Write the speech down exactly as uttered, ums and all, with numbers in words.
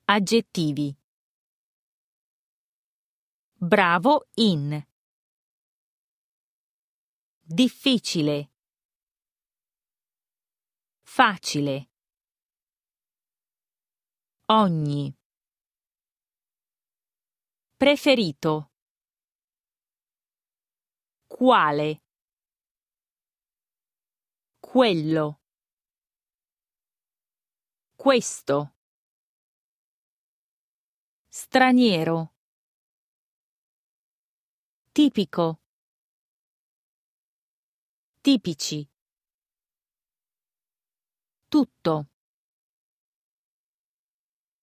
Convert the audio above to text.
Aggettivi. Bravo in. Difficile. Facile. Ogni. Preferito. Quale. Quello. Questo. Straniero. Tipico. Tipici. Tutto.